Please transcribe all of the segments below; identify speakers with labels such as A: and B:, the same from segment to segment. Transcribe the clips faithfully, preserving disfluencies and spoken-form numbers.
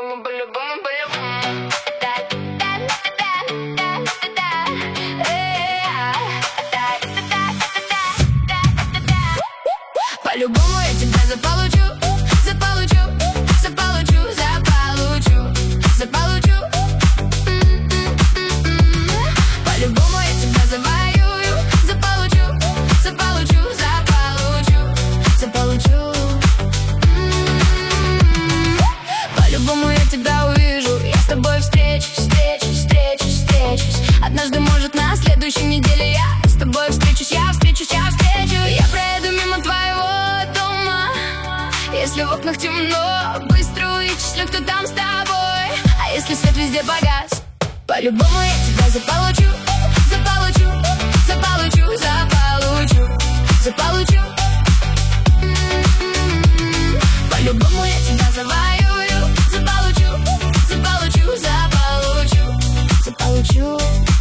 A: По-любому, по-любому, по-любому. Да-да-да-да-да-да-да. Э-а. Да-да-да-да-да-да-да. По-любому я тебя заполучу, заполучу, заполучу, заполучу, заполучу. По-любому я тебя завоюю, заполучу, заполучу, заполучу, заполучу. По-любому я тебя увижу, я с тобой встречусь, встречусь, встречусь, встречусь. Однажды, может, на следующей неделе я с тобой встречусь, я встречусь, я встречу. Я проеду мимо твоего дома, если в окнах темно, быстро вычислю, кто там с тобой. А если свет везде погас, по-любому я тебя заполучу, заполучу, заполучу, заполучу, заполучу. По-любому я тебя завоюю, заполучу, заполучу, заполучу, заполучу.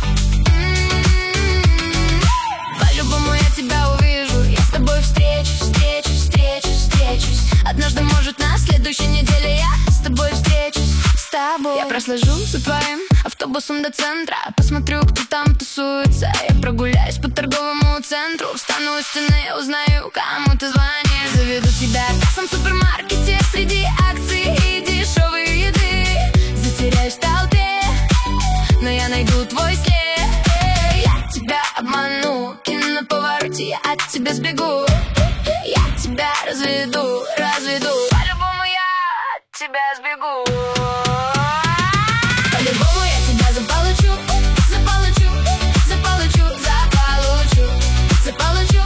A: По-любому я тебя увижу, я с тобой встречусь, встречусь, встречусь, встречусь. Однажды, может, на следующей неделе я с тобой встречусь, с тобой. Я прослежу за твоим автобусом до центра, посмотрю, кто там тусуется. Я прогуляюсь по торговому центру, встану у стены, узнаю, кому ты звонишь. Заведу тебя к кассам в супермаркете среди акций и дешевой еды. Затеряюсь в толпе, но я найду твой след. Я тебя обману, и на повороте я от тебя сбегу. Я тебя разведу, разведу. По-любому я от тебя сбегу. По-любому я тебя заполучу, заполучу, заполучу, заполучу, заполучу.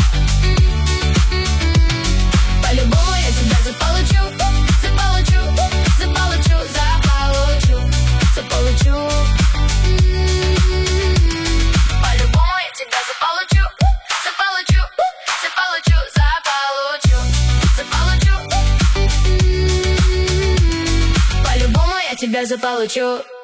A: По-любому я тебя заполучу, заполучу, заполучу, заполучу, заполучу. По-любому я тебя заполучу, заполучу, заполучу, заполучу, заполучу. По-любому я тебя заполучу.